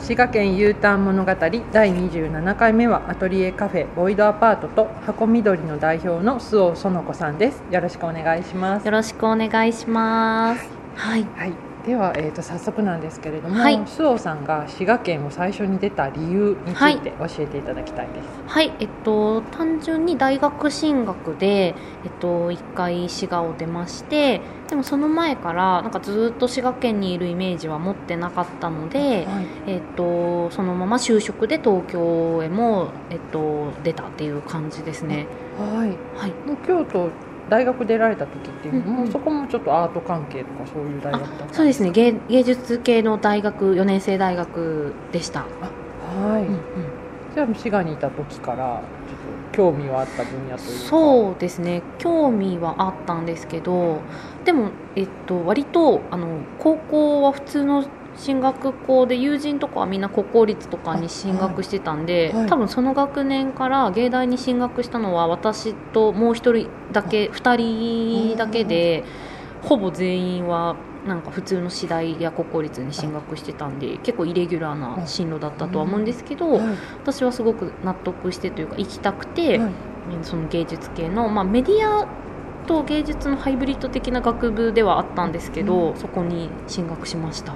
滋賀県 U ターン物語第27回目はアトリエカフェボイドアパートと箱緑の代表の周防園子さんです。よろしくお願いします。 よろしくお願いします。はい、 はい、では、早速なんですけれども、 はい、 周防さんが滋賀県を最初に出た理由について教えていただきたいです。 はい、単純に大学進学で、一回滋賀を出まして、でもその前からなんかずっと滋賀県にいるイメージは持ってなかったので、 はい、 そのまま就職で東京へも、出たっていう感じですね。 はい、 はい、 もう京都大学出られた時っていうのも、 うんうん、 そこもちょっとアート関係とかそういう大学だったんですか？ そうですね、芸術系の大学、4年生大学でした。 はい、 うんうん、 じゃあ滋賀にいた時からちょっと興味はあった分野というか。 そうですね、興味はあったんですけど、でも、割と高校は普通の進学校で、友人とかはみんな国公立とかに進学してたんで、 はいはい、 多分その学年から芸大に進学したのは私ともう一人だけ、2人だけで、ほぼ全員はなんか普通の私大や国公立に進学してたんで、結構イレギュラーな進路だったとは思うんですけど、 はい、 私はすごく納得してというか行きたくて、 はい、 その芸術系の、メディアと芸術のハイブリッド的な学部ではあったんですけど、そこに進学しました。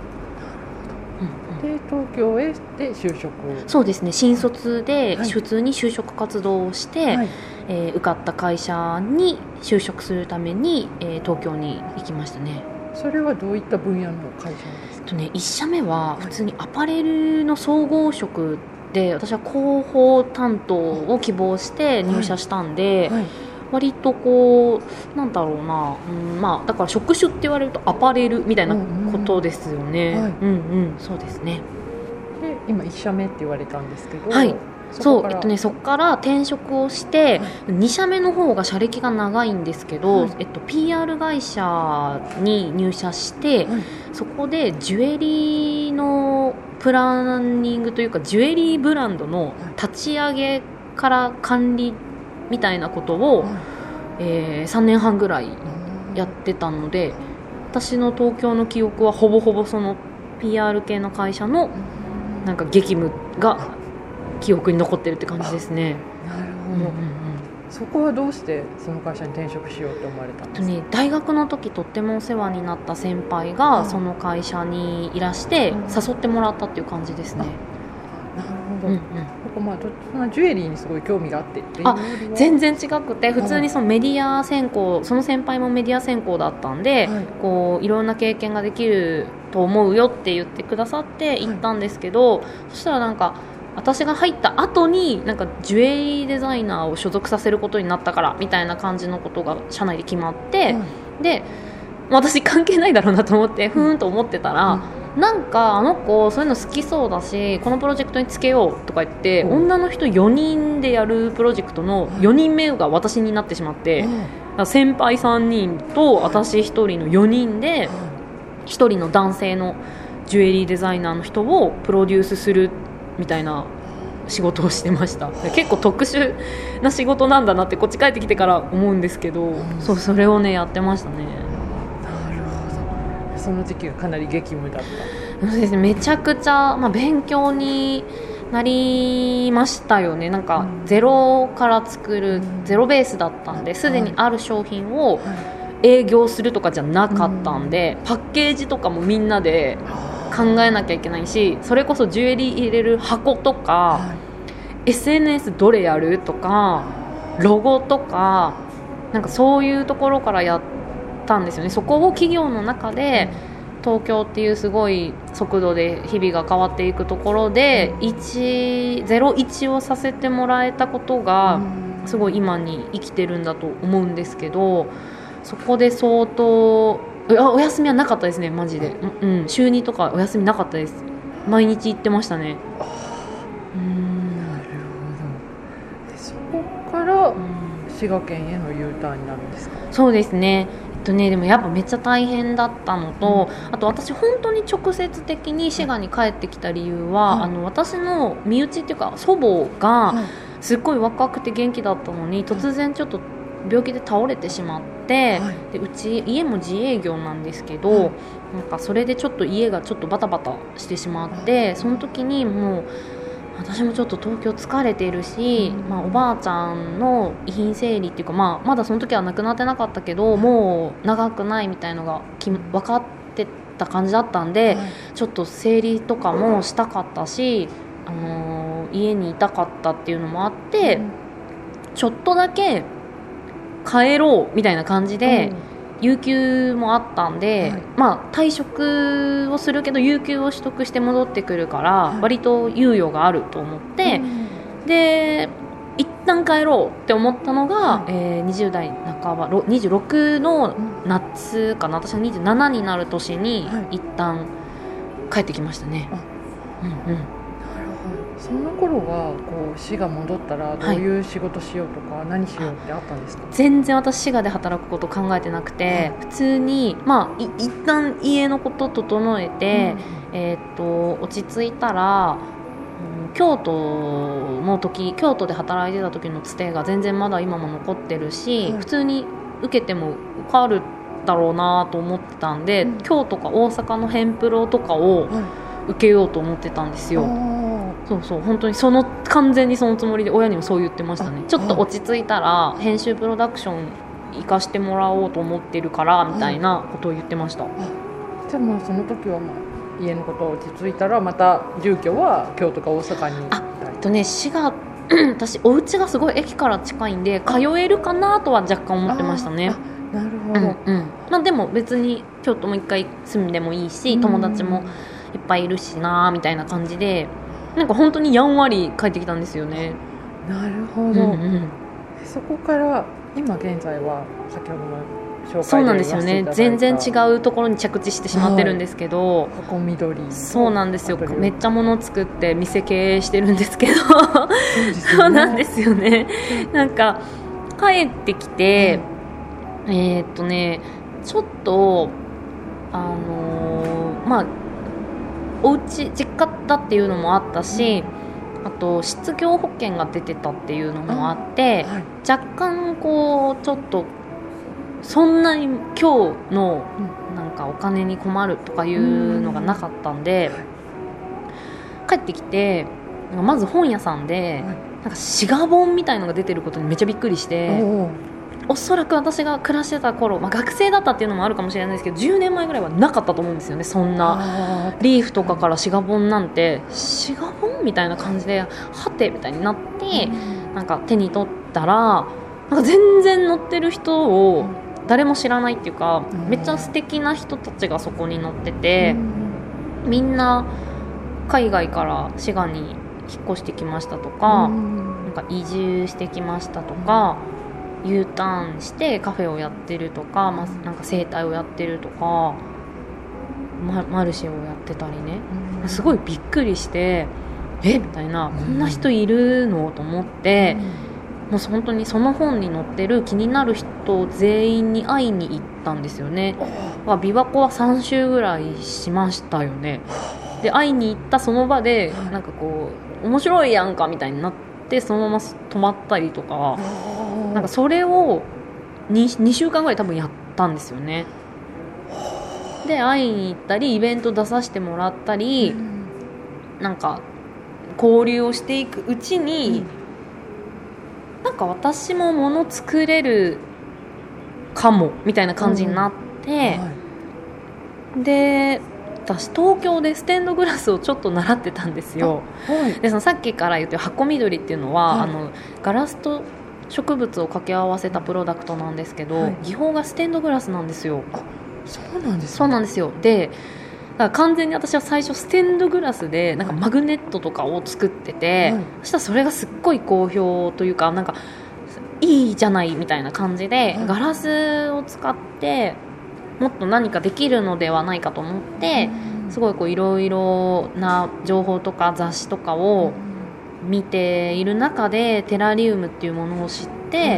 で東京へで就職。 そうですね、新卒ではい、 普通に就職活動をして、 はい、 受かった会社に就職するために、東京に行きましたね。 それはどういった分野の会社ですか 1社目は普通にアパレルの総合職で、私は広報担当を希望して入社したんで、 はいはい、 割とこうなんだろうな、だから職種って言われるとアパレルみたいなことですよね。 はい、 そうですね。 で今1社目って言われたんですけど、 はい、そこから転職をして、 はい、 2社目の方が社歴が長いんですけど、 はい、 PR 会社に入社して、 はい、 そこでジュエリーのプランニングというか、ジュエリーブランドの立ち上げから管理みたいなことを、3年半ぐらいやってたので、私の東京の記憶はほぼほぼその PR 系の会社のなんか激務が記憶に残ってるって感じですね。 なるほど、そこはどうしてその会社に転職しようと思われたんですか？ 大学の時とってもお世話になった先輩がその会社にいらして誘ってもらったっていう感じですね。 なるほど、そのジュエリーにすごい興味があってっていうよりは全然違くて、普通にそのメディア専攻、その先輩もメディア専攻だったんで、 はい、 こういろんな経験ができると思うよって言ってくださって行ったんですけど、そしたらなんか私が入った後になんかジュエリーデザイナーを所属させることになったからみたいな感じのことが社内で決まって、で私関係ないだろうなと思ってふーんと思ってたら、なんかあの子そういうの好きそうだし、このプロジェクトにつけようとか言って、女の人4人でやるプロジェクトの4人目が私になってしまって、先輩3人と私1人の4人で1人の男性のジュエリーデザイナーの人をプロデュースするみたいな仕事をしてました。結構特殊な仕事なんだなってこっち帰ってきてから思うんですけど、それをねやってましたね。 なるほど、その時期がかなり激務だった。 そうですね、めちゃくちゃ、勉強になりましたよね。なんかゼロから作る、ゼロベースだったんで、すでにある商品を営業するとかじゃなかったんで、パッケージとかもみんなで考えなきゃいけないし、それこそジュエリー入れる箱とか、SNS どれやるとか、ロゴとか、なんかそういうところからやったんですよね。そこを企業の中で東京っていうすごい速度で日々が変わっていくところで01をさせてもらえたことがすごい今に生きてるんだと思うんですけど、そこで相当お休みはなかったですね、マジで。週2とかお休みなかったです。毎日行ってましたね。 なるほど。でそこから滋賀県への U ターンになるんですか？ そうですね。でもやっぱめっちゃ大変だったのと、あと私本当に直接的に滋賀に帰ってきた理由は、私の身内っていうか祖母がすっごい若くて元気だったのに突然ちょっと病気で倒れてしまって、 はい、 でうち家も自営業なんですけど、 はい、 なんかそれでちょっと家がちょっとバタバタしてしまって、その時にもう私もちょっと東京疲れているし、おばあちゃんの遺品整理っていうか、まだその時は亡くなってなかったけど、もう長くないみたいのが分かってた感じだったんで、ちょっと整理とかもしたかったし、家にいたかったっていうのもあって、ちょっとだけ帰ろうみたいな感じで、有給もあったんで、退職をするけど有給を取得して戻ってくるから、割と猶予があると思って、で一旦帰ろうって思ったのが、20代半ば26の夏かな、私が27になる年に一旦帰ってきましたね。 その頃はこう滋賀戻ったらどういう仕事しようとか、何しようってあったんですか？ 全然私滋賀で働くこと考えてなくて、普通に一旦家のこと整えて、落ち着いたら、京都で働いてた時のつてが全然まだ今も残ってるし、普通に受けても受かるだろうなと思ってたんで、京都か大阪のヘンプロとかを受けようと思ってたんですよ。そう本当に完全にそのつもりで親にもそう言ってましたね。ちょっと落ち着いたら編集プロダクション行かしてもらおうと思ってるからみたいなことを言ってました。 じゃあその時は家のこと落ち着いたらまた住居は京都か大阪に滋賀私お家がすごい駅から近いんで通えるかなとは若干思ってましたね。 なるほど、 でも別に京都も一回住んでもいいし、友達もいっぱいいるしなみたいな感じで、なんか本当にやんわり帰ってきたんですよね。 なるほど、そこから今現在は先ほどの紹介でそうなんですよね。全然違うところに着地してしまってるんですけど、 箱緑、 そうなんですよ。めっちゃ物作って店経営してるんですけどそうなんですよね。なんか帰ってきて、ちょっとお家実家だっていうのもあったし、あと失業保険が出てたっていうのもあって、若干こうちょっとそんなに今日のなんかお金に困るとかいうのがなかったんで、帰ってきてまず本屋さんでなんか滋賀本みたいのが出てることにめっちゃびっくりして、おそらく私が暮らしてた頃、学生だったっていうのもあるかもしれないですけど、10年前ぐらいはなかったと思うんですよね。そんなリーフとかから滋賀本なんて、滋賀本みたいな感じではてみたいになって、なんか手に取ったらなんか全然載ってる人を誰も知らないっていうか、めっちゃ素敵な人たちがそこに載ってて、みんな海外から滋賀に引っ越してきましたとか、なんか移住してきましたとか、U ターンしてカフェをやってるとか、なんか整体をやってるとか、マルシェをやってたりね、すごいびっくりして、みたいな、こんな人いるのと思って、もう本当にその本に載ってる気になる人全員に会いに行ったんですよね。琵琶湖は3周ぐらいしましたよね。で会いに行ったその場で、なんかこう面白いやんかみたいになって、そのまま泊まったりとか、なんかそれを 2週間ぐらい多分やったんですよね。で会いに行ったりイベント出させてもらったり、なんか交流をしていくうちに、なんか私も物作れるかもみたいな感じになって、で私東京でステンドグラスをちょっと習ってたんですよ。でそのさっきから言ってる箱緑っていうのは、ガラスと植物を掛け合わせたプロダクトなんですけど、技法がステンドグラスなんですよ。 そうなんですね。 そうなんですよ。でだから完全に私は最初ステンドグラスでなんかマグネットとかを作ってて、そしたらそれがすっごい好評というか、なんかいいじゃないみたいな感じで、ガラスを使ってもっと何かできるのではないかと思って、すごいこういろいろな情報とか雑誌とかを見ている中でテラリウムっていうものを知って、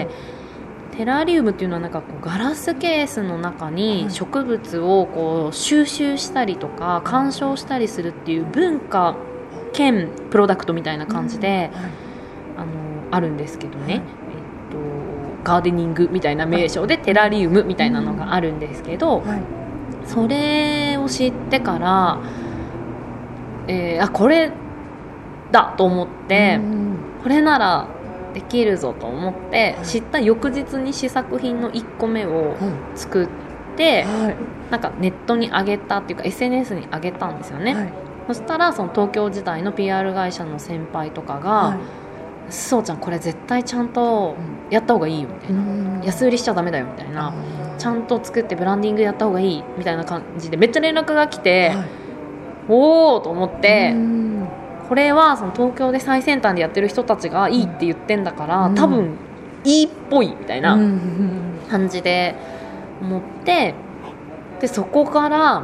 テラリウムっていうのはなんかこうガラスケースの中に植物をこう収集したりとか鑑賞したりするっていう文化兼プロダクトみたいな感じで、あるんですけどね、 ガーデニングみたいな名称でテラリウムみたいなのがあるんですけど、 はい、 それを知ってから、これだと思って、これならできるぞと思って、知った翌日に試作品の1個目を作って、なんかネットに上げたっていうか SNS に上げたんですよね、そしたらその東京時代の PR 会社の先輩とかが、そうちゃんこれ絶対ちゃんとやった方がいいよみたいな、安売りしちゃダメだよみたいな、ちゃんと作ってブランディングやった方がいいみたいな感じでめっちゃ連絡が来て、おーと思って、これはその東京で最先端でやってる人たちがいいって言ってんだから、多分いいっぽいみたいな感じで思って、でそこから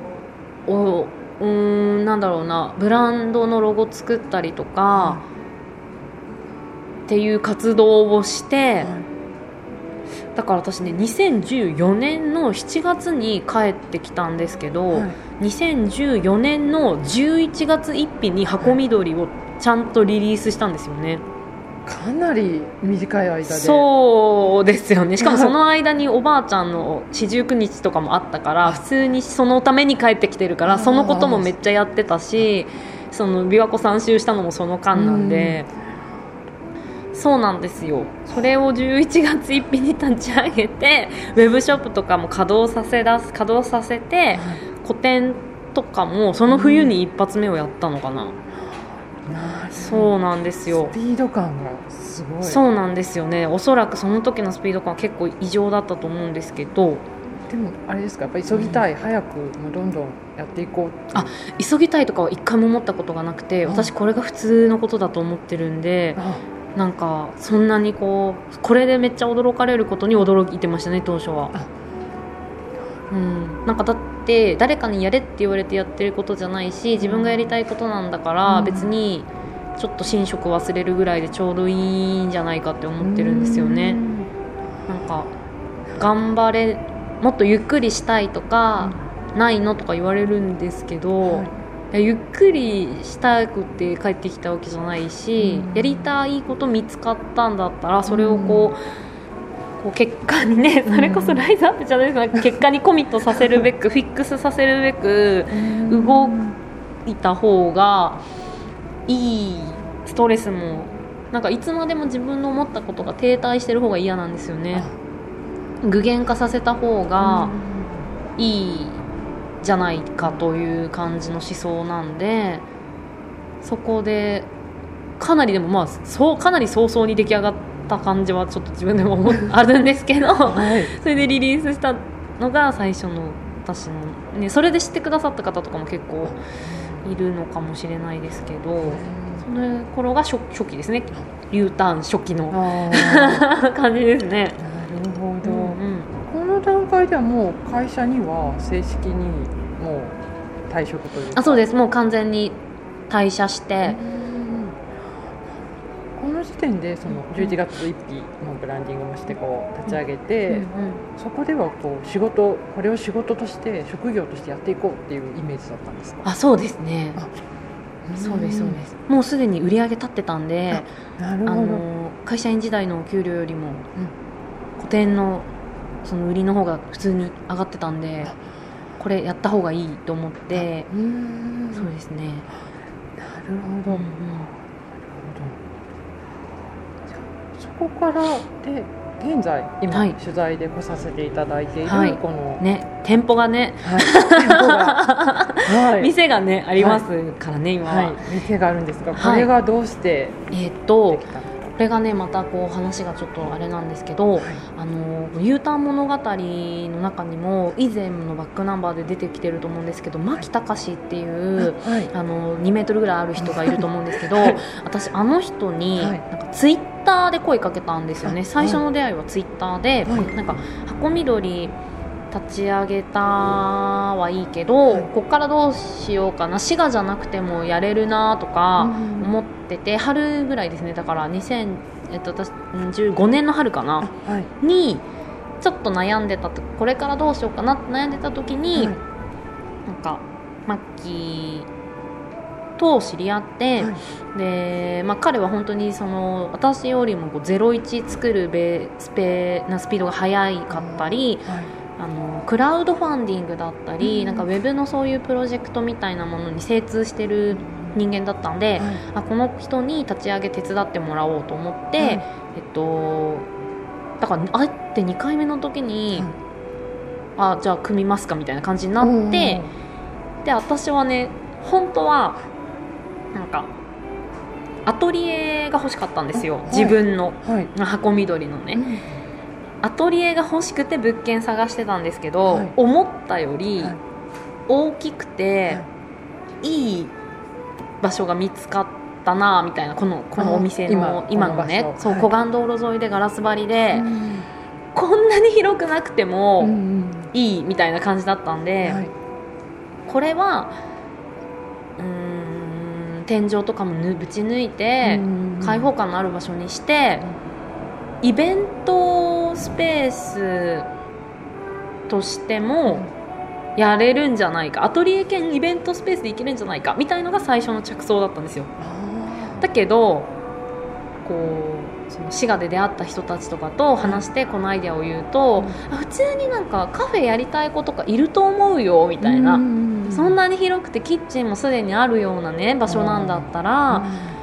なんだろうな、ブランドのロゴ作ったりとか、っていう活動をして、だから私ね2014年の7月に帰ってきたんですけど、2014年の11月1日に箱緑をちゃんとリリースしたんですよね。 かなり短い間で。 そうですよね。しかもその間におばあちゃんの四十九日とかもあったから、普通にそのために帰ってきてるから、そのこともめっちゃやってたし、その琵琶湖3周したのもその間なんで、そうなんですよ。それを11月1日に立ち上げて、ウェブショップとかも稼働させて、個展とかもその冬に一発目をやったのかな。そうなんですよ。 スピード感がすごい。 そうなんですよね。おそらくその時のスピード感は結構異常だったと思うんですけど、 でもあれですか、やっぱり急ぎたい、早くもうどんどんやっていこう急ぎたいとかは一回も思ったことがなくて、私これが普通のことだと思ってるんで、なんかそんなにこれでめっちゃ驚かれることに驚いてましたね、当初は。なんかだって誰かにやれって言われてやってることじゃないし、自分がやりたいことなんだから、別にちょっと寝食忘れるぐらいでちょうどいいんじゃないかって思ってるんですよね。なんか頑張れ、もっとゆっくりしたいとか、ないのとか言われるんですけど、ゆっくりしたくて帰ってきたわけじゃないし、やりたいこと見つかったんだったら、それをこう結果にね、それこそライズアップじゃないですか、結果にコミットさせるべくフィックスさせるべく動いた方がいい。ストレスもなんかいつまでも自分の思ったことが停滞してる方が嫌なんですよね。具現化させた方がいいじゃないかという感じの思想なんで、そこでかなりでもかなり早々に出来上がった感じはちょっと自分でもあるんですけど、それでリリースしたのが最初の私の、ね、それで知ってくださった方とかも結構いるのかもしれないですけど、その頃が初期ですね。Uターン初期の感じですね。 なるほど、この段階ではもう会社には正式にもう退職というか。 そうです。もう完全に退社して、 この時点でその11月1日のブランディングもして立ち上げて、そこではこれを仕事として職業としてやっていこうっていうイメージだったんですか？ そうですね。そうです。もうすでに売り上げ立ってたんで、会社員時代のお給料よりも個展のその売りの方が普通に上がってたんで、これやった方がいいと思って、そうですね。 なるほど、そこからで現在今、取材で来させていただいている、この店舗がね、店がねありますからね、今は、 店があるんですが、これがどうしてできたのか。 これがねまた話がちょっとあれなんですけど、Uターン物語の中にも以前のバックナンバーで出てきてると思うんですけど、牧隆っていう、2メートルぐらいある人がいると思うんですけど、私あの人になんかツイッターで声かけたんですよね。最初の出会いはツイッターで、なんか箱緑立ち上げたはいいけど、こっからどうしようかな、滋賀じゃなくてもやれるなとか思ってて、春ぐらいですね。だから2015年の春かな、にちょっと悩んでた、これからどうしようかなって悩んでた時に、なんかマッキーと知り合って、 はいで彼は本当に私よりも01作るスピードが速かったり、 はいクラウドファンディングだったり、なんかウェブのそういうプロジェクトみたいなものに精通してる人間だったんで、この人に立ち上げ手伝ってもらおうと思って、だから会って2回目の時に、じゃあ組みますかみたいな感じになって、で私はね本当はなんかアトリエが欲しかったんですよ、自分の、箱緑のね、アトリエが欲しくて物件探してたんですけど、思ったより大きくて、いい場所が見つかったなみたいな、このお店の今のね、そう湖岸道路沿いでガラス張りで、こんなに広くなくてもいいみたいな感じだったんで、これは天井とかもぶち抜いて開放感のある場所にして、イベントスペースとしてもやれるんじゃないか、アトリエ兼イベントスペースで行けるんじゃないかみたいのが最初の着想だったんですよ。だけどその滋賀で出会った人たちとかと話してこのアイデアを言うと、普通になんかカフェやりたい子とかいると思うよみたいな、そんなに広くてキッチンもすでにあるようなね場所なんだったら、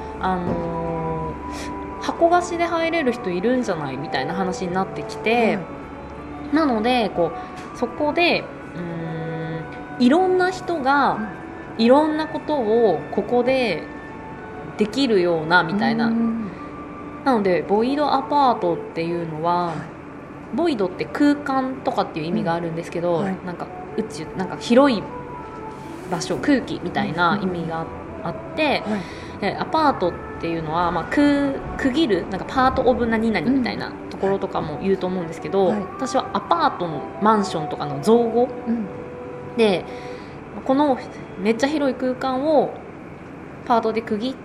箱貸しで入れる人いるんじゃないみたいな話になってきて、なのでそこでいろんな人がいろんなことをここでできるようなみたいな、なのでボイドアパートっていうのは、ボイドって空間とかっていう意味があるんですけど、なんか宇宙、なんか広い場所、空気みたいな意味があって、でアパートっていうのは、区切るなんかパートオブ何々みたいなところとかも言うと思うんですけど、私はアパートのマンションとかの造語、でこのめっちゃ広い空間をパートで区切って、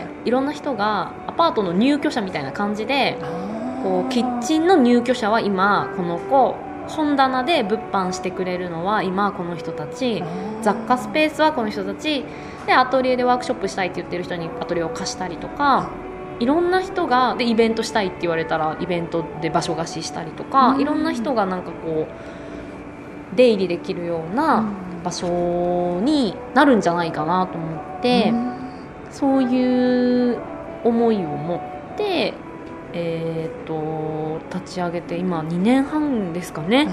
いろんな人がアパートの入居者みたいな感じで、キッチンの入居者は今この子、本棚で物販してくれるのは今この人たち、雑貨スペースはこの人たちで、アトリエでワークショップしたいって言ってる人にアトリエを貸したりとか、いろんな人がでイベントしたいって言われたらイベントで場所貸ししたりとか、いろんな人がなんか出入りできるような場所になるんじゃないかなと思って、そういう思いを持って立ち上げて今2年半ですかね。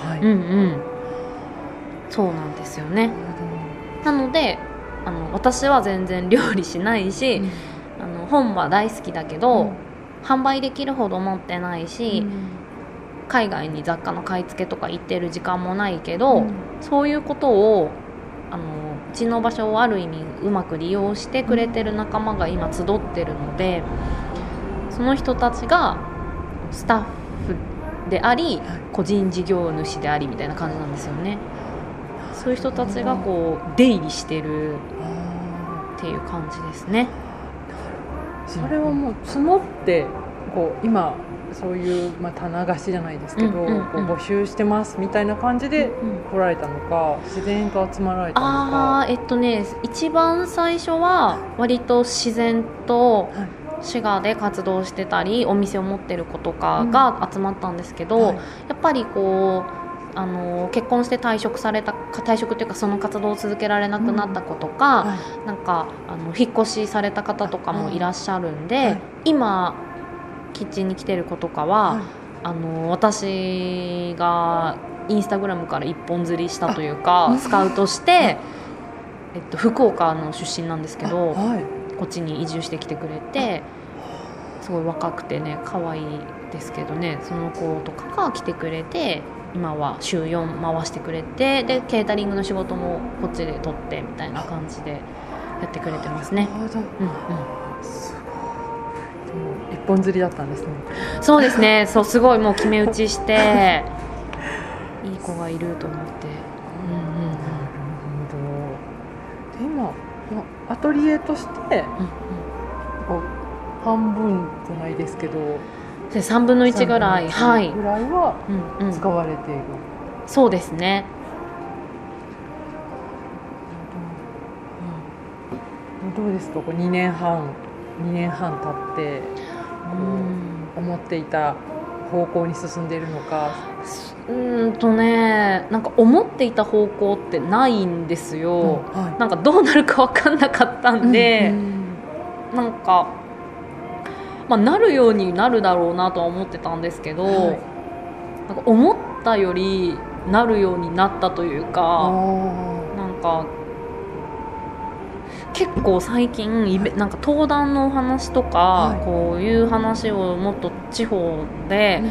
そうなんですよね。なので私は全然料理しないし、本は大好きだけど、販売できるほど持ってないし、海外に雑貨の買い付けとか行ってる時間もないけど、そういうことをうちの場所をある意味うまく利用してくれてる仲間が今集ってるので、その人たちがスタッフであり個人事業主でありみたいな感じなんですよね。そういう人たちが出入りしてるっていう感じですね。 それはもう募って今そういう、棚貸しじゃないですけど、募集してますみたいな感じで来られたのか、自然と集まられたのか。 一番最初は割と自然と滋賀で活動してたりお店を持ってる子とかが集まったんですけど、やっぱり結婚して退職っていうかその活動を続けられなくなった子とか、なんか引っ越しされた方とかもいらっしゃるんで、今キッチンに来てる子とかは、私がインスタグラムから一本釣りしたというかスカウトして、福岡の出身なんですけど、こっちに移住してきてくれて、すごい若くてね可愛いですけどね、その子とかが来てくれて、今は週4回してくれて、でケータリングの仕事もこっちで取ってみたいな感じでやってくれてますね。 すごい。一本釣りだったんですね。 そうですね。すごいもう決め打ちしていい子がいると思って。 なるほど。で今アトリエとして、半分じゃないですけど 3分の1ぐらい、 ぐらいは使われている。 そうですね。 どうですか、こう2年半経って思っていた方向に進んでいるのか。 なんか思っていた方向ってないんですよ、 はい、 なんかどうなるか分かんなかったんで、なんか、なるようになるだろうなとは思ってたんですけど、はい、なんか思ったよりなるようになったというか、なんか結構最近なんか登壇のお話とか、はい、こういう話をもっと地方で、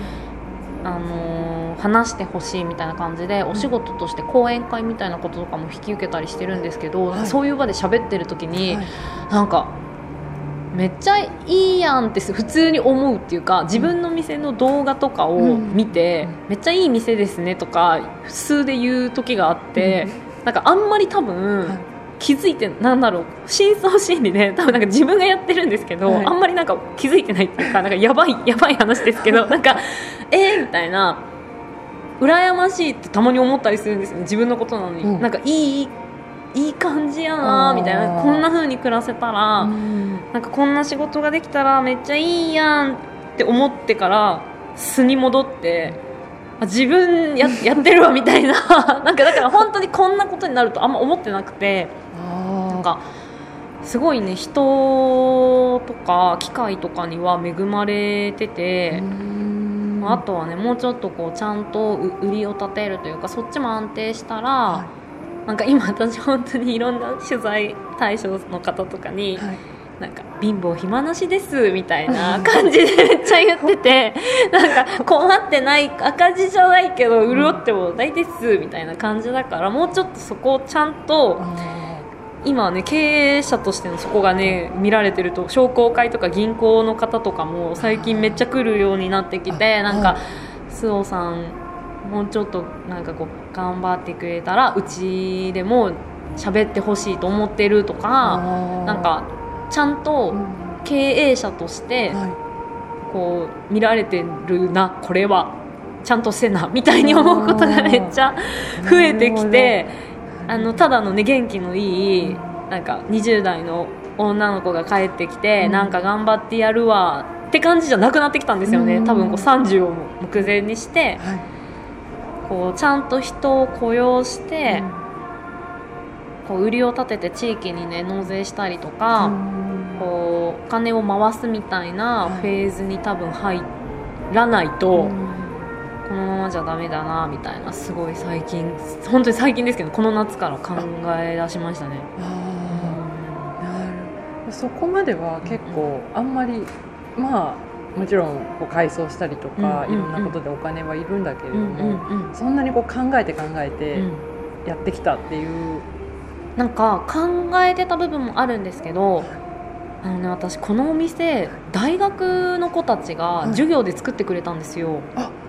話してほしいみたいな感じでお仕事として講演会みたいなこととかも引き受けたりしてるんですけど、はい、そういう場で喋ってる時に、はい、なんかめっちゃいいやんって普通に思うっていうか、自分の店の動画とかを見て、めっちゃいい店ですねとか普通で言う時があって、なんかあんまり多分、はい、気づいて、なんだろう、深層心理で多分なんか自分がやってるんですけど、はい、あんまりなんか気づいてないっていうか、なんかやばい話ですけどなんかみたいな、羨ましいってたまに思ったりするんですよね、自分のことなのに、なんかいい感じやなみたいな、こんな風に暮らせたら、なんかこんな仕事ができたらめっちゃいいやんって思ってから素に戻って、自分 やってるわみたいななんかだから本当にこんなことになるとあんま思ってなくて、なんかすごいね、人とか機械とかには恵まれてて、あとはね、もうちょっとこうちゃんと売りを立てるというか、そっちも安定したら、はい、なんか今私本当にいろんな取材対象の方とかに、はい、なんか貧乏暇なしですみたいな感じでめっちゃ言っててなんか困ってない、赤字じゃないけど潤っても大ですみたいな感じだから、もうちょっとそこをちゃんと、今はね、経営者としてのそこがね見られてると、商工会とか銀行の方とかも最近めっちゃ来るようになってきて、なんか周防さんもうちょっとなんかこう頑張ってくれたらうちでも喋ってほしいと思ってるとか、なんかちゃんと経営者としてこう見られてるな、これはちゃんとせなみたいに思うことがめっちゃ増えてきて、ただのね、元気のいいなんか20代の女の子が帰ってきて、なんか頑張ってやるわって感じじゃなくなってきたんですよね。多分こう30を目前にして、こうちゃんと人を雇用して、こう売りを立てて地域にね納税したりとか、こうお金を回すみたいなフェーズに多分入らないと、このままじゃダメだなみたいな、すごい最近、本当に最近ですけど、この夏から考え出しましたね。 そこまでは結構あんまり、まあもちろんこう改装したりとか、いろんなことでお金はいるんだけれども、そんなにこう考えてやってきたっていう、 なんか考えてた部分もあるんですけど、私このお店大学の子たちが授業で作ってくれたんですよ。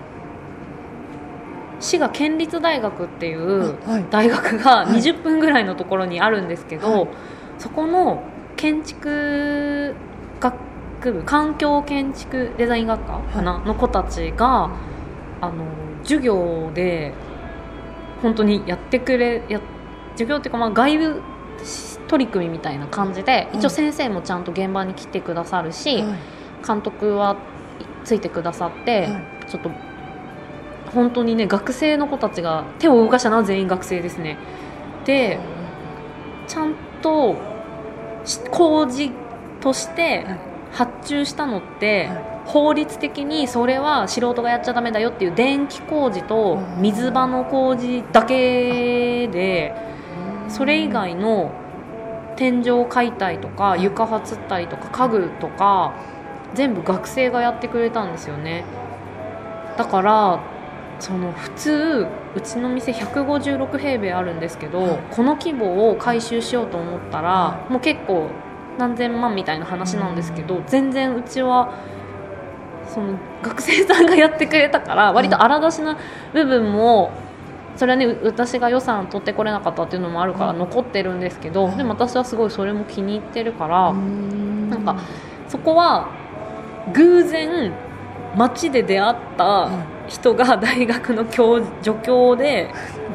滋賀県立大学っていう大学が20分ぐらいのところにあるんですけど、そこの建築学部、環境建築デザイン学科かな、の子たちが授業で本当にやってくれ、授業っていうか、外部取り組みみたいな感じで、一応先生もちゃんと現場に来てくださるし、監督はついてくださって、ちょっと本当にね、学生の子たちが手を動かしたのは全員学生ですね。でちゃんと工事として発注したのって、法律的にそれは素人がやっちゃダメだよっていう電気工事と水場の工事だけで、それ以外の天井解体とか床はつったりとか家具とか全部学生がやってくれたんですよね。だからその普通うちの店156平米あるんですけど、この規模を改修しようと思ったら、もう結構何千万みたいな話なんですけど、全然うちはその学生さんがやってくれたから割と荒出しな部分も、それはね、私が予算取ってこれなかったっていうのもあるから残ってるんですけど、でも私はすごいそれも気に入ってるから、なんかそこは偶然街で出会った人が大学の助教で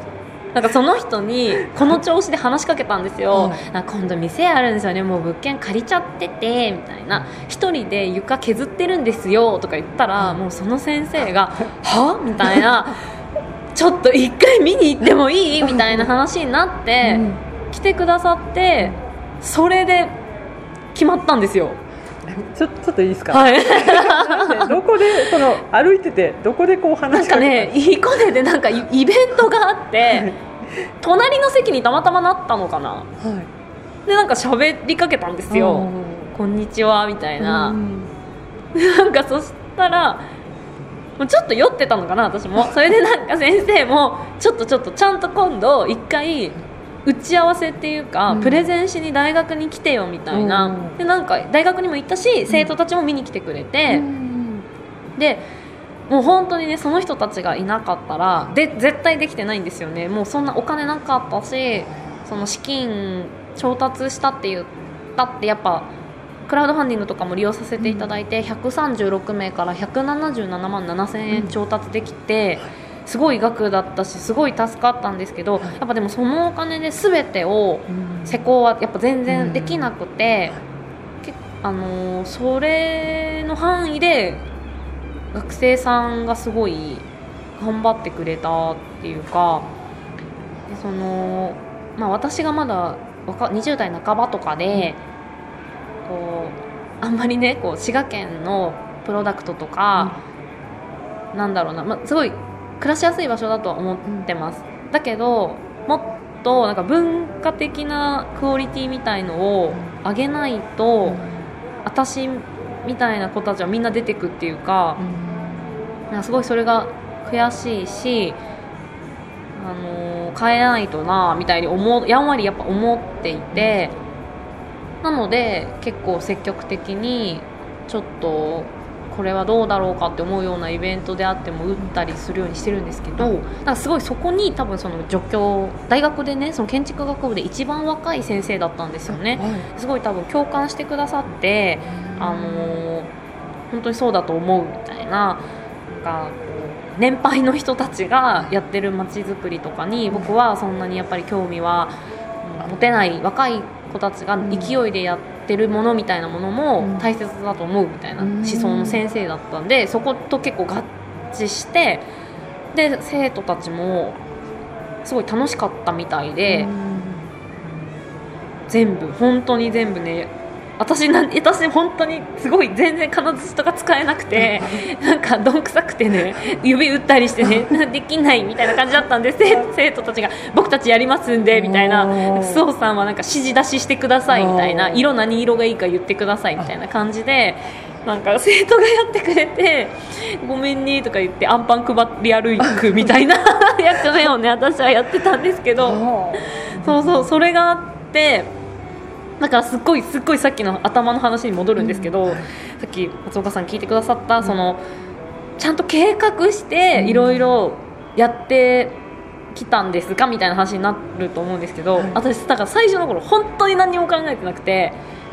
なんかその人にこの調子で話しかけたんですよ、なんか今度店あるんですよね、もう物件借りちゃっててみたいな、一人で床削ってるんですよとか言ったら、もうその先生がはみたいなちょっと一回見に行ってもいいみたいな話になって来てくださって、それで決まったんですよ。 ちょっといいですか、 はい、 どこでその歩いててどこでこう話しかけたんですか？ なんかね、彦根でなんかイベントがあって隣の席にたまたまなったのかな、はい、でなんか喋りかけたんですよ、こんにちはみたいな、なんかそしたらちょっと酔ってたのかな私も。それでなんか先生もちょっとちゃんと今度一回打ち合わせっていうか、プレゼンしに大学に来てよみたいな、でなんか大学にも行ったし、生徒たちも見に来てくれて、でもう本当にね、その人たちがいなかったら絶対できてないんですよね。もうそんなお金なかったし、その資金調達したって言ったってやっぱクラウドファンディングとかも利用させていただいて、136名から177万7000円調達できて、すごい額だったしすごい助かったんですけど、やっぱでもそのお金で全てを施工はやっぱ全然できなくて、それの範囲で学生さんがすごい頑張ってくれたっていうか、で私がまだ20代半ばとかで、あんまりねこう滋賀県のプロダクトとか、なんだろうな、すごい暮らしやすい場所だとは思ってます。だけどもっとなんか文化的なクオリティみたいのを上げないと、私みたいな子たちはみんな出てくっていうか、なんかすごいそれが悔しいし、変えないとなみたいにやんわりやっぱ思っていて、なので結構積極的にちょっとこれはどうだろうかって思うようなイベントであっても打ったりするようにしてるんですけど、なんかすごいそこに多分その助教、大学でねその建築学部で一番若い先生だったんですよね、すごい多分共感してくださって、本当にそうだと思うみたいな、なんか年配の人たちがやってる街づくりとかに僕はそんなにやっぱり興味は持てない、若い子たちが勢いでやってるものみたいなものも大切だと思うみたいな思想の先生だったんで、そこと結構合致して、で生徒たちもすごい楽しかったみたいで、本当に全部ね、私本当にすごい全然金槌とか使えなくてなんかどんくさくてね、指打ったりしてねできないみたいな感じだったんで、生徒たちが僕たちやりますんでみたいな、周防さんはなんか指示出ししてくださいみたいな、色何色がいいか言ってくださいみたいな感じで、なんか生徒がやってくれて、ごめんねとか言ってアンパン配り歩くみたいな役目をね私はやってたんですけど、それがあって、だからすっごいさっきの頭の話に戻るんですけど、さっき松岡さん聞いてくださった、そのちゃんと計画していろいろやってきたんですかみたいな話になると思うんですけど、私だから最初の頃本当に何も考えてなくて、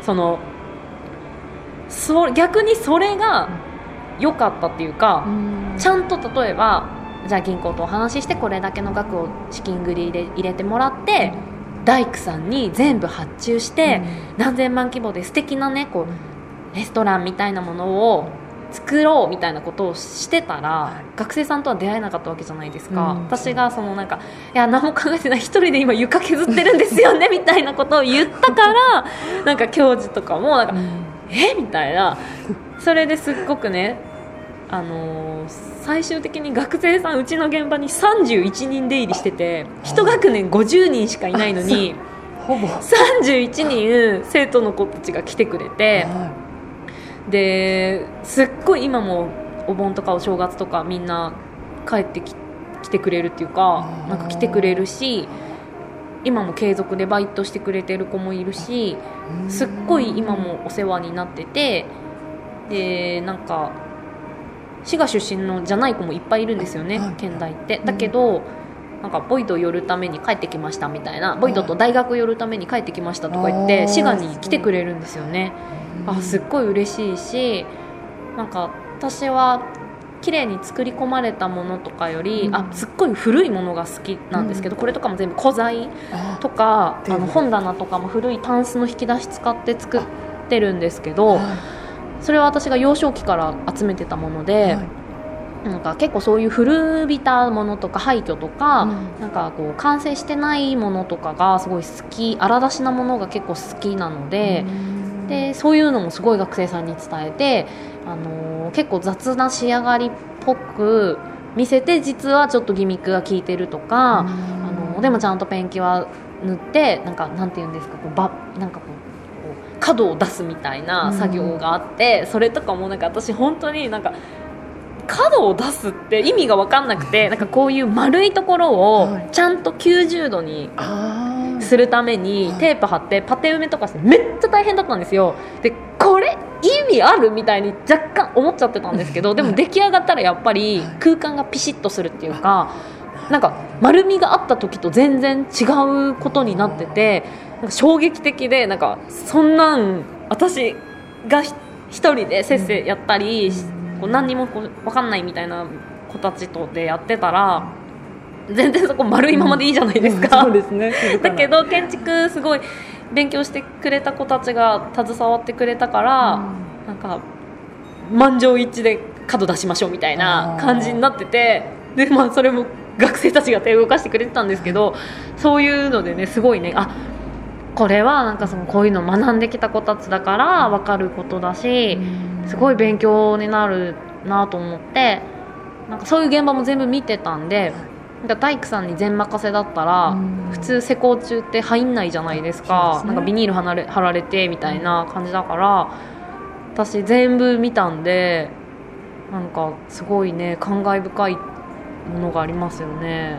逆にそれが良かったっていうか、ちゃんと例えばじゃあ銀行とお話ししてこれだけの額を資金繰りで入れてもらって、大工さんに全部発注して、何千万規模で素敵なねこうレストランみたいなものを作ろうみたいなことをしてたら、学生さんとは出会えなかったわけじゃないですか、私がなんかいや何も考えてない、一人で今床削ってるんですよねみたいなことを言ったからなんか教授とかもなんか、みたいな、それですっごくね、最終的に学生さんうちの現場に31人出入りしてて、1学年50人しかいないのにほぼ 31人生徒の子たちが来てくれて、ですっごい今もお盆とかお正月とかみんな帰ってきてくれるっていうか、なんか来てくれるし、今も継続でバイトしてくれてる子もいるし、すっごい今もお世話になってて、でなんか滋賀出身のじゃない子もいっぱいいるんですよね、県大って。だけどなんかボイド寄るために帰ってきましたみたいな、ボイドと大学寄るために帰ってきましたとか言って滋賀に来てくれるんですよね。すっごい嬉しいし、なんか私は綺麗に作り込まれたものとかより、すっごい古いものが好きなんですけど、これとかも全部古材とか本棚とかも古いタンスの引き出し使って作ってるんですけど、それは私が幼少期から集めてたもので、なんか結構そういう古びたものとか廃墟とか、なんかこう完成してないものとかがすごい好き、荒出しなものが結構好きなので、でそういうのもすごい学生さんに伝えて、結構雑な仕上がりっぽく見せて、実はちょっとギミックが効いてるとか、でもちゃんとペンキは塗って、なんていうんですか、なんかこう角を出すみたいな作業があって、それとかもなんか私本当になんか角を出すって意味が分かんなくて、なんかこういう丸いところをちゃんと90度にするためにテープ貼ってパテ埋めとかしてめっちゃ大変だったんですよ。でこれ意味あるみたいに若干思っちゃってたんですけど、でも出来上がったらやっぱり空間がピシッとするっていうか、なんか丸みがあった時と全然違うことになってて、なんか衝撃的で、なんかそんなん私が一人でせっせやったり、こう何にもこう分かんないみたいな子たちとでやってたら全然そこ丸いままでいいじゃないですか、 そうですね。 だけど建築すごい勉強してくれた子たちが携わってくれたから、なんか満場一致で角出しましょうみたいな感じになってて、で、それも学生たちが手を動かしてくれてたんですけど、そういうのでね、すごいね、これはなんかこういうのを学んできた子たちだから分かることだし、すごい勉強になるなと思って、なんかそういう現場も全部見てたんで、なんか大工さんに全任せだったら普通施工中って入んないじゃないですか、なんかビニール貼られてみたいな感じだから、私全部見たんで、なんかすごいね、感慨深いものがありますよね。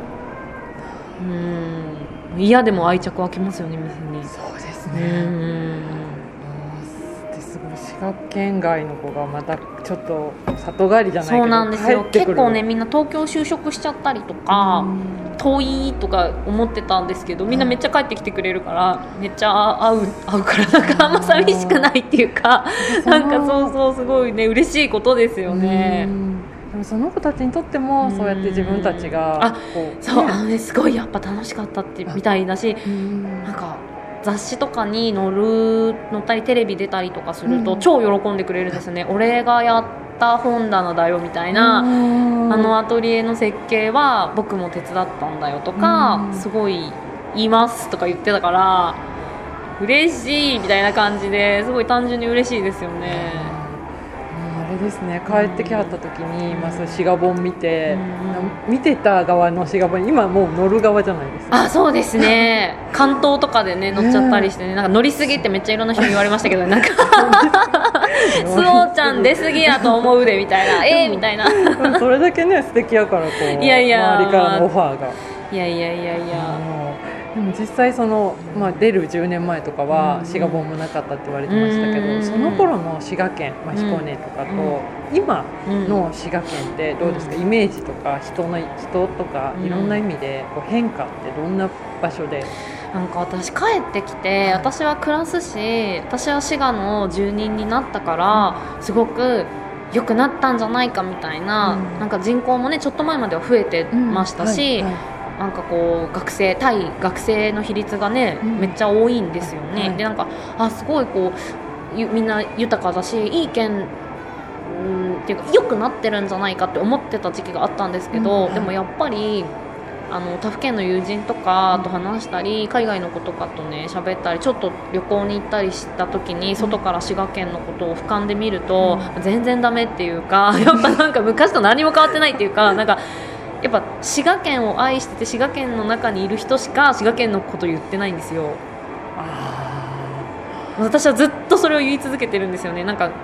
嫌でも愛着湧きますよね、店に。 そうですね。すごい滋賀県外の子がまたちょっと里帰りじゃないけど、 そうなんですよ。結構ね、みんな東京就職しちゃったりとか、遠いとか思ってたんですけど、みんなめっちゃ帰ってきてくれるから、めっちゃ会うからなんかあんま寂しくないっていうか、なんかそうすごいね、嬉しいことですよね。 でもその子たちにとってもそうやって自分たちがすごいやっぱ楽しかったってみたいだし、なんか雑誌とかに載ったりテレビ出たりとかすると超喜んでくれるんですよね。俺がやった本棚だよみたいな、アトリエの設計は僕も手伝ったんだよとか、すごい言いますとか言ってたから、嬉しいみたいな感じで、すごい単純に嬉しいですよね。 あれですね、帰ってきはった時に、そういう滋賀本見て、見てた側の滋賀本、今もう乗る側じゃないですか。 そうですね。関東とかでね乗っちゃったりしてね、なんか乗りすぎってめっちゃいろんな人に言われましたけど、なんかスオちゃん出すぎやと思うでみたいな、みたいな。 それだけね素敵やから、こう周りからのオファーが。 いやでも実際出る10年前とかは滋賀本もなかったって言われてましたけど、その頃の滋賀県、彦根とかと今の滋賀県ってどうですか？イメージとか人とかいろんな意味でこう変化ってどんな場所で？ なんか私帰ってきて、私は暮らすし、私は滋賀の住人になったから、すごく良くなったんじゃないかみたいな、なんか人口もねちょっと前までは増えてましたし、なんかこう対学生の比率がね、めっちゃ多いんですよね。でなんかすごいこうみんな豊かだし、いい県っていうか良くなってるんじゃないかって思ってた時期があったんですけど、でもやっぱり他府県の友人とかと話したり、海外の子とかとね喋ったり、ちょっと旅行に行ったりした時に外から滋賀県のことを俯瞰で見ると、全然ダメっていうか、やっぱなんか昔と何も変わってないっていうか、なんかやっぱ滋賀県を愛してて、滋賀県の中にいる人しか滋賀県のこと言ってないんですよ。私はずっとそれを言い続けてるんですよね。なんか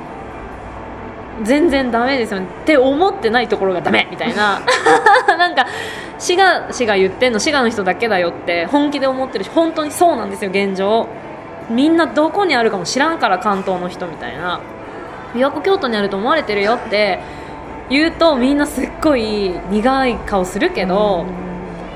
全然ダメですよねって思ってないところがダメみたいななんか滋賀言ってんの滋賀の人だけだよって本気で思ってるし、本当にそうなんですよ。現状みんなどこにあるかも知らんから、関東の人みたいな、琵琶湖京都にあると思われてるよって言うと、みんなすっごい苦い顔するけど、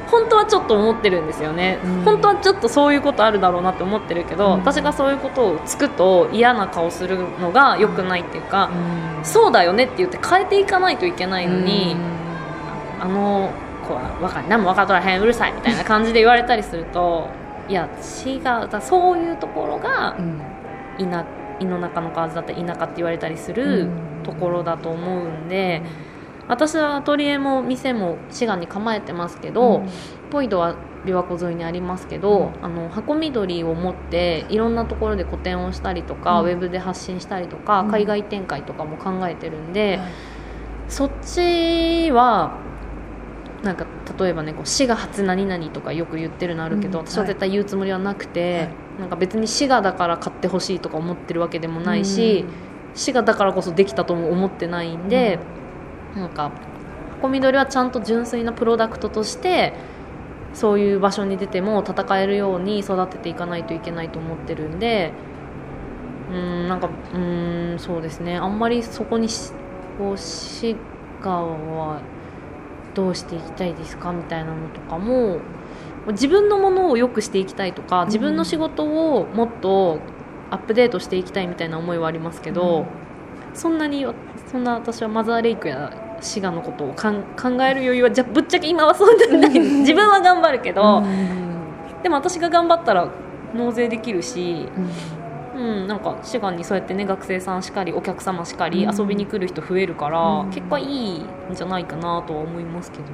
本当はちょっと思ってるんですよね、本当はちょっとそういうことあるだろうなって思ってるけど、私がそういうことをつくと嫌な顔するのが良くないっていうか、そうだよねって言って変えていかないといけないのに、子は何も分かっとらへん、うるさいみたいな感じで言われたりすると、いや違う、だそういうところが胃の中の蛙だったり田舎って言われたりするところだと思うんで、私はアトリエも店も滋賀に構えてますけど、ポイドは琵琶湖沿いにありますけど、箱緑を持っていろんなところで個展をしたりとか、ウェブで発信したりとか、海外展開とかも考えてるんで、そっちはなんか例えばね、滋賀初何々とかよく言ってるのあるけど、私は絶対言うつもりはなくて、なんか別に滋賀だから買ってほしいとか思ってるわけでもないし、滋賀だからこそできたとも思ってないんで、なんか箱緑はちゃんと純粋なプロダクトとしてそういう場所に出ても戦えるように育てていかないといけないと思ってるんで、なんかそうですね、あんまりそこに滋賀はどうしていきたいですかみたいなのとかも、自分のものを良くしていきたいとか、自分の仕事をもっとアップデートしていきたいみたいな思いはありますけど、そんな私はマザーレイクや滋賀のことを考える余裕はぶっちゃけ今はそんなにない自分は頑張るけど、でも私が頑張ったら納税できるし、なんか滋賀にそうやってね、学生さんしかりお客様しかり遊びに来る人増えるから、結果いいんじゃないかなとは思いますけどね。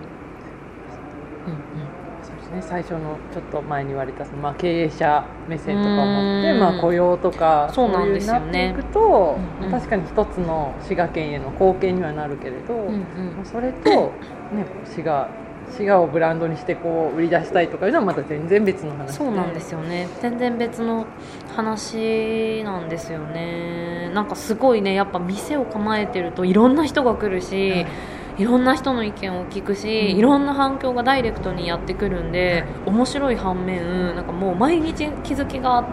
そうですね、最初のちょっと前に言われた経営者目線とかもあって、雇用とかそういうなっていくと、確かに一つの滋賀県への貢献にはなるけれど、それと、ね、滋賀をブランドにして売り出したいとかいうのはまた全然別の話で。 そうなんですよね、全然別の話なんですよね。なんかすごいね、やっぱ店を構えてるといろんな人が来るし、いろんな人の意見を聞くし、いろんな反響がダイレクトにやってくるんで、面白い反面なんかもう毎日気づきがあって、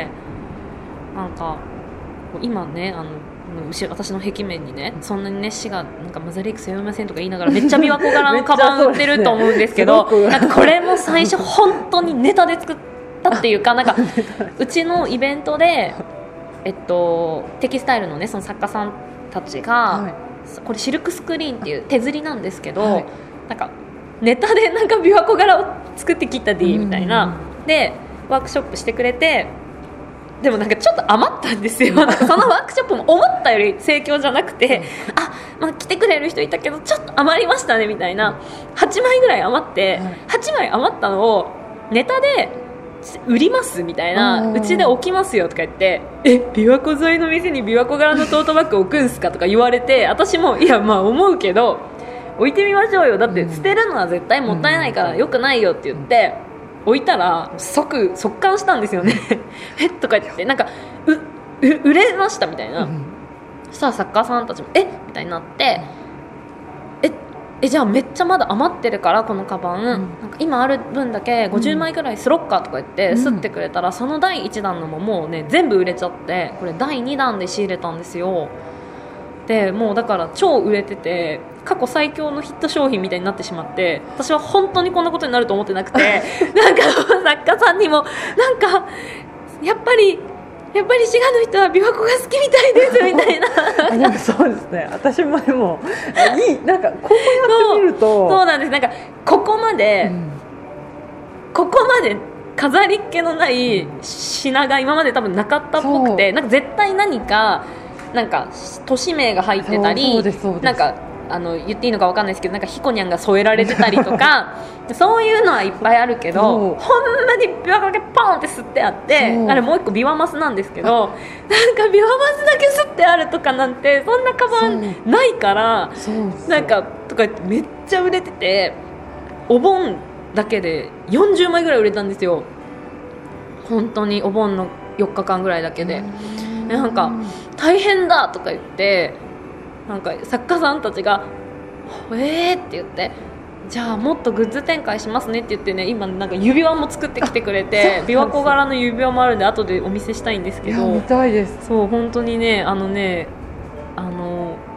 なんか今ね、私の壁面にね、そんなにね、滋賀なんかマザーレイク背負いませんとか言いながらめっちゃ琵琶湖柄のカバン売ってると思うんですけどなんかこれも最初本当にネタで作ったっていうか、なんかうちのイベントでテキスタイルのね、その作家さんたちが、これシルクスクリーンっていう手刷りなんですけど、なんかネタでなんか琵琶湖柄を作ってきたでみたいな、でワークショップしてくれて、でもなんかちょっと余ったんですよなんかそのワークショップも思ったより盛況じゃなくて来てくれる人いたけどちょっと余りましたねみたいな、8枚ぐらい余って、8枚余ったのをネタで売りますみたいな、うちで置きますよとか言って、琵琶湖沿いの店に琵琶湖柄のトートバッグ置くんすかとか言われて、私もいや思うけど置いてみましょうよ、だって捨てるのは絶対もったいないから良くないよって言って置いたら即完したんですよねとか言って、なんか売れましたみたいな、そしたら作家さんたちもみたいになって、じゃあめっちゃまだ余ってるからこのカバン、なんか今ある分だけ50枚くらいスロッカーとか言って刷ってくれたら、その第1弾のももうね全部売れちゃって、これ第2弾で仕入れたんですよ。でもうだから超売れてて、過去最強のヒット商品みたいになってしまって、私は本当にこんなことになると思ってなくてなんか作家さんにもなんかやっぱり滋賀の人は琵琶湖が好きみたいですみたいなでもそうですね、私もでもなんかここやってみるとそうなんです、なんかここまで飾りっ気のない品が今まで多分なかったっぽくて、なんか絶対何かなんか都市名が入ってたり、なんか言っていいのか分かんないですけど、なんかひこにゃんが添えられてたりとかそういうのはいっぱいあるけど、ほんまに琵琶湖だけポンって吸ってあって、あれもう一個ビワマスなんですけど、なんかビワマスだけ吸ってあるとかなんてそんなカバンないから、なんかとか言ってめっちゃ売れてて、お盆だけで40枚ぐらい売れたんですよ、本当にお盆の4日間ぐらいだけで。なんか大変だとか言って、なんか作家さんたちがって言って、じゃあもっとグッズ展開しますねって言ってね、今なんか指輪も作ってきてくれて、琵琶湖柄の指輪もあるんで後でお見せしたいんですけど、 見たいです。 そう本当にね、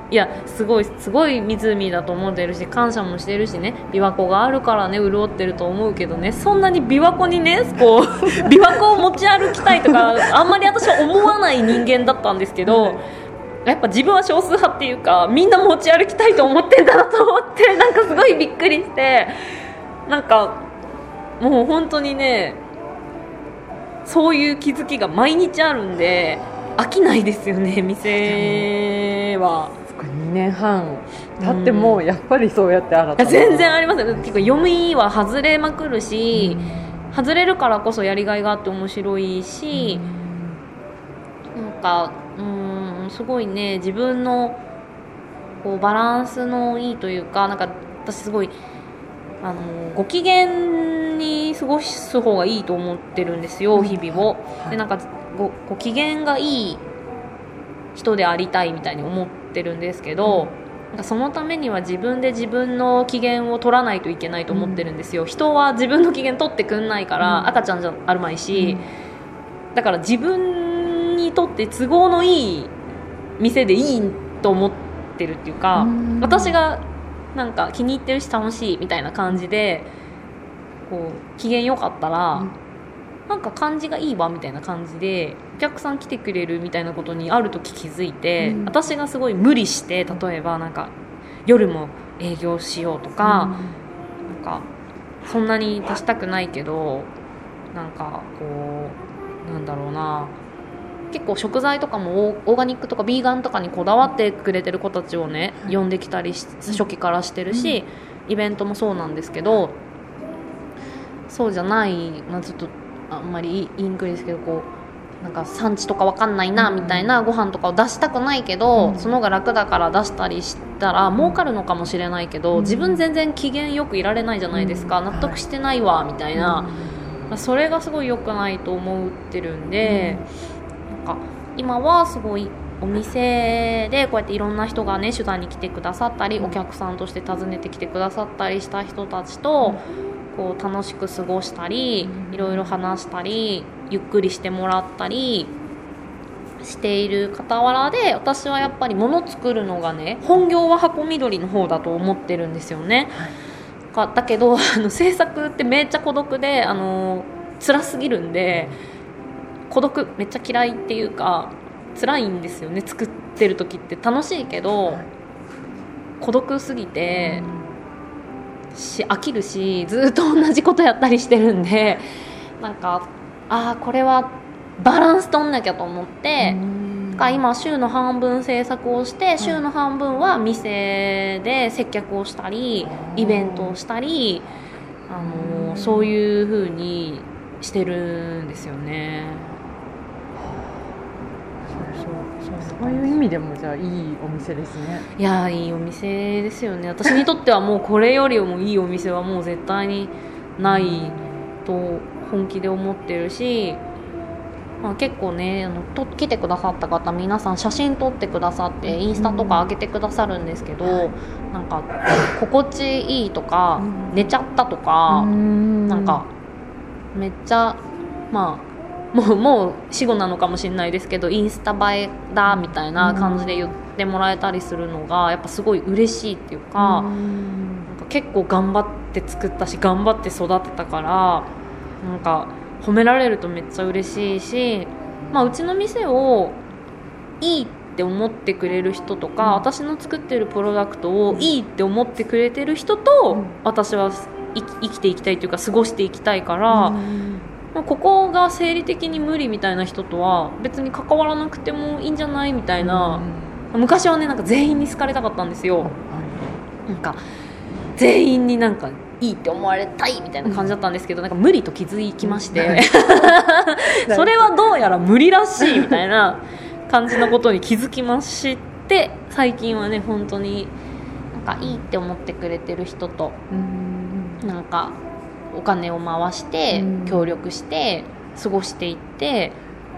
いやすごい湖だと思ってるし感謝もしてるしね、琵琶湖があるからね潤ってると思うけどね、そんなに琵琶湖にねこう琵琶湖を持ち歩きたいとかあんまり私は思わない人間だったんですけど、やっぱ自分は少数派っていうかみんな持ち歩きたいと思ってんだなと思ってなんかすごいびっくりして、なんかもう本当にねそういう気づきが毎日あるんで飽きないですよね店は。 2年半経ってもやっぱりそうやって新たな、 全然ありますよ。結構読みは外れまくるし、外れるからこそやりがいがあって面白いし、なんかすごいね自分のこうバランスのいいというか、なんか私すごいご機嫌に過ごす方がいいと思ってるんですよ、日々を。でなんかご機嫌がいい人でありたいみたいに思ってるんですけど、なんかそのためには自分で自分の機嫌を取らないといけないと思ってるんですよ。人は自分の機嫌取ってくんないから赤ちゃんじゃあるまいし、だから自分にとって都合のいい店でいいと思ってるっていうか、私がなんか気に入ってるし楽しいみたいな感じでこう機嫌良かったら、なんか感じがいいわみたいな感じでお客さん来てくれるみたいなことにある時気づいて、私がすごい無理して例えばなんか夜も営業しようとか、なんかそんなに出したくないけどなんかこうなんだろうな、結構食材とかもオーガニックとかビーガンとかにこだわってくれてる子たちをね呼んできたり初期からしてるし、イベントもそうなんですけど、そうじゃない、ちょっとあんまり言いにくいですけどこうなんか産地とか分かんないなみたいなご飯とかを出したくないけど、その方が楽だから出したりしたら儲かるのかもしれないけど、自分全然機嫌よくいられないじゃないですか、納得してないわみたいな、それがすごい良くないと思ってるんで、なんか今はすごいお店でこうやっていろんな人がね取材に来てくださったり、お客さんとして訪ねてきてくださったりした人たちとこう楽しく過ごしたり、いろいろ話したりゆっくりしてもらったりしている傍らで、私はやっぱり物作るのがね本業は箱緑の方だと思ってるんですよね、だけど制作ってめっちゃ孤独で辛すぎるんで、孤独めっちゃ嫌いっていうか辛いんですよね。作ってる時って楽しいけど孤独すぎて飽きるし、ずっと同じことやったりしてるんで、なんかこれはバランス取んなきゃと思って、今週の半分制作をして週の半分は店で接客をしたりイベントをしたりそういう風にしてるんですよね。 そういう意味でもじゃあいいお店ですね。 いやいいお店ですよね。私にとってはもうこれよりもいいお店はもう絶対にないと本気で思ってるし、結構ね来てくださった方皆さん写真撮ってくださってインスタとか上げてくださるんですけど、なんか心地いいとか、寝ちゃったとか、なんかめっちゃもう死後なのかもしれないですけどインスタ映えだみたいな感じで言ってもらえたりするのがやっぱすごい嬉しいっていうか、なんか結構頑張って作ったし頑張って育てたから、なんか褒められるとめっちゃ嬉しいし、うちの店をいいって思ってくれる人とか、私の作ってるプロダクトをいいって思ってくれてる人と私は生きていきたいというか過ごしていきたいから、ここが生理的に無理みたいな人とは別に関わらなくてもいいんじゃないみたいな、昔はねなんか全員に好かれたかったんですよ。なんか全員になんかいいって思われたいみたいな感じだったんですけど、なんか無理と気づきましてそれはどうやら無理らしいみたいな感じのことに気づきまして、最近はね本当になんかいいって思ってくれてる人となんかお金を回して協力して過ごしていって、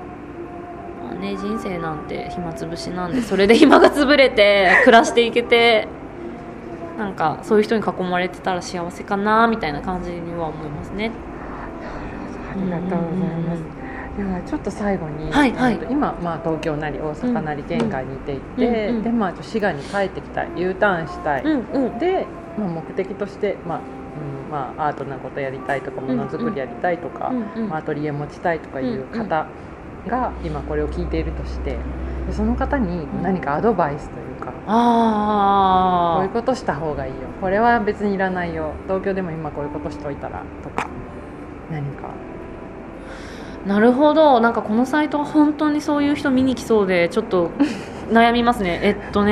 人生なんて暇つぶしなんで、それで暇が潰れて暮らしていけて、なんかそういう人に囲まれてたら幸せかなみたいな感じには思いますね。 ありがとうございます。 やちょっと最後に、 はいはい、 今、東京なり大阪なり県外にいていて、で、滋賀に帰ってきたい U ターンしたい、で、目的として、アートなことやりたいとかものづくりやりたいとか、アトリエ持ちたいとかいう方が今これを聞いているとして、でその方に何かアドバイスというか、こういうことした方がいいよ、これは別にいらないよ、東京でも今こういうことしといたらとか、何か。 なるほど。なんかこのサイトは本当にそういう人見に来そうでちょっと悩みますね。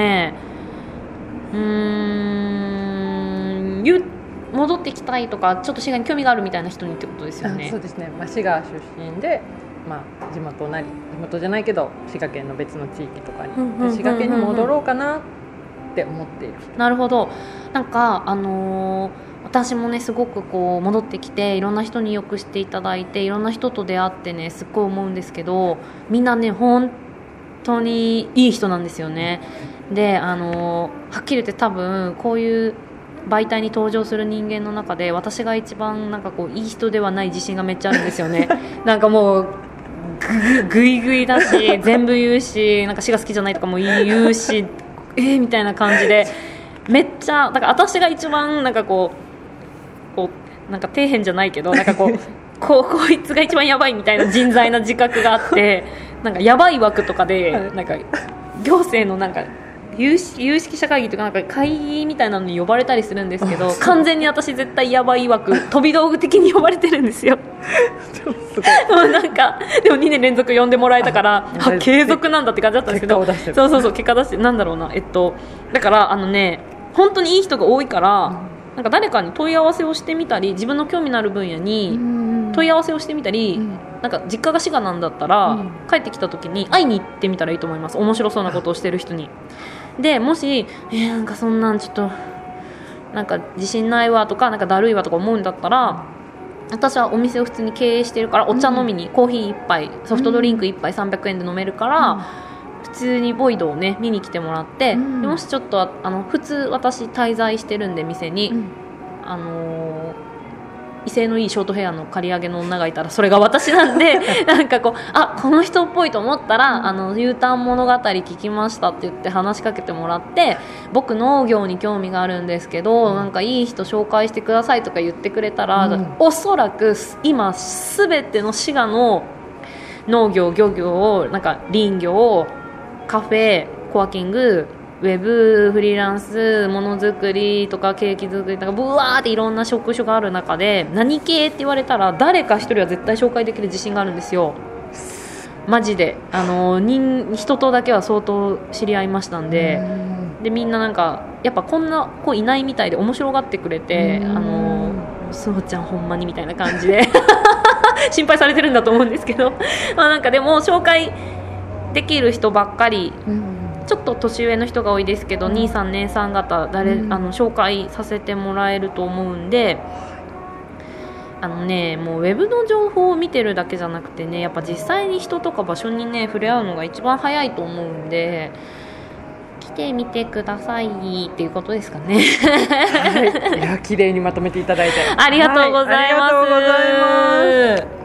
戻ってきたいとかちょっと滋賀に興味があるみたいな人にってことですよね。 そうですね、滋賀出身で、地元じゃないけど滋賀県の別の地域とかに、滋賀県に戻ろうかなって思っている。 なるほど。なんか私もねすごくこう戻ってきていろんな人によくしていただいていろんな人と出会ってねすっごい思うんですけど、みんなね本当にいい人なんですよね。ではっきり言って多分こういう媒体に登場する人間の中で私が一番なんかこういい人ではない自信がめっちゃあるんですよね。なんかもうグイグイだし全部言うし、なんか滋賀好きじゃないとかも言うしみたいな感じでめっちゃだから私が一番なんかこうなんか底辺じゃないけどなんかこいつが一番やばいみたいな人材な自覚があってなんかやばい枠とかでなんか行政のなんか有識者会議とかなんか会議みたいなのに呼ばれたりするんですけど、完全に私絶対やばい枠飛び道具的に呼ばれてるんですよ。なんかでも2年連続呼んでもらえたから継続なんだって感じだったんですけど、そう結果出してなんだろうな、だから本当にいい人が多いから、なんか誰かに問い合わせをしてみたり自分の興味のある分野に問い合わせをしてみたり、なんか実家が滋賀なんだったら、帰ってきた時に会いに行ってみたらいいと思います。面白そうなことをしてる人に。でもしなんかそんなんちょっとなんか自信ないわとかなんかだるいわとか思うんだったら、私はお店を普通に経営してるからお茶飲みにコーヒー1杯ソフトドリンク1杯300円で飲めるから、普通にボイドをね見に来てもらって、でもしちょっと普通私滞在してるんで店に、威勢のいいショートヘアの刈り上げの女がいたらそれが私なんでなんかこの人っぽいと思ったらU ターン物語聞きましたって言って話しかけてもらって、僕農業に興味があるんですけどなんかいい人紹介してくださいとか言ってくれたら、おそらく今すべての滋賀の農業漁業なんか林業カフェコワーキングウェブフリーランスものづくりとかケーキ作りとかブワーっていろんな職種がある中で何系って言われたら誰か一人は絶対紹介できる自信があるんですよ。マジで人とだけは相当知り合いましたんで、みんななんかやっぱこんな子いないみたいで面白がってくれて、すほちゃんほんまにみたいな感じで心配されてるんだと思うんですけどなんかでも紹介できる人ばっかり、ちょっと年上の人が多いですけど、兄さん姉さん方紹介させてもらえると思うんで、もうウェブの情報を見てるだけじゃなくてね、やっぱ実際に人とか場所にね触れ合うのが一番早いと思うんで来てみてくださいっていうことですかね。 はい、いや綺麗にまとめていただいてありがとうございます。